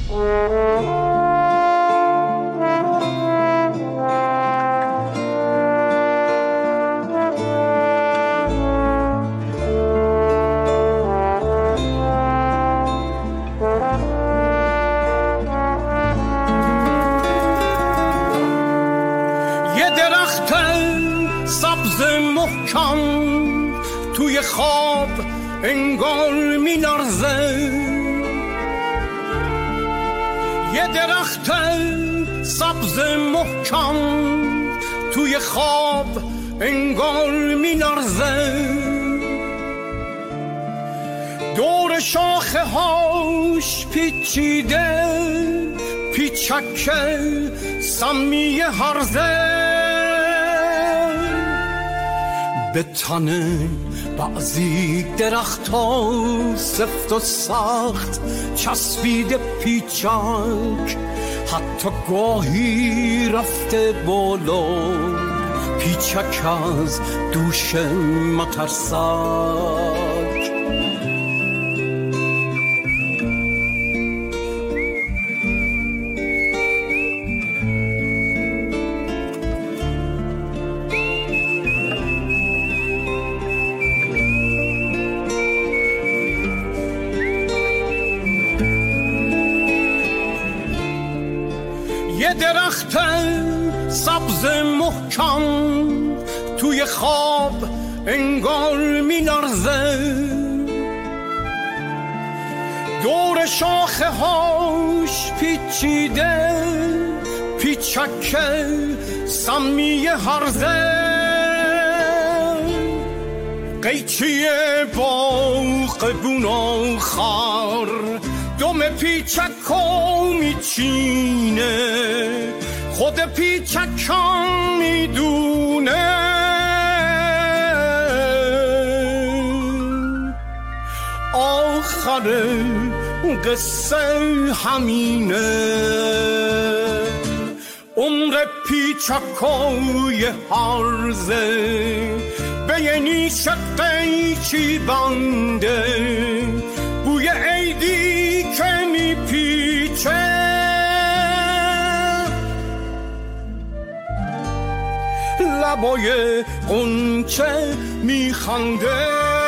توی خواب انگار می لرزه، یه درخت سبز محکم توی خواب انگار می لرزه، دور شاخه هاش پیچیده پیچک سمی هرزه، به تنه بعضی درخت ها سفت و سخت چسبیده پیچک، حتی گاهی رفته بالا پیچک از دوش مترسک. یه درخت سبز محکم توی خواب انگار می لرزه، دور شاخه هاش پیچیده پیچک سمی هرزه، قیچی باغبون آخر دم پیچکا میچینه، خود پیچکا میدونه آخر قصه همینه، عمر پیچکای هرزه به یه نیش قیچی بنده، بوی عیدی که میپیچه لبای غنچه میخنده.